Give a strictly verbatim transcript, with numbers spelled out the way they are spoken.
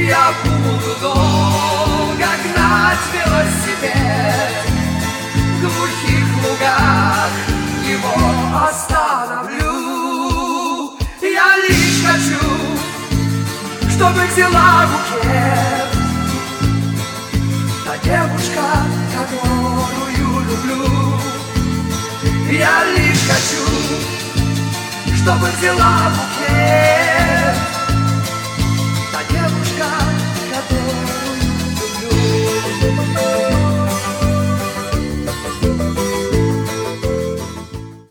Я буду долго гнать велосипед, в глухих лугах его остановлю. Я лишь хочу, чтобы взяла букет та девушка, которую люблю. Я лишь хочу, чтобы взяла букет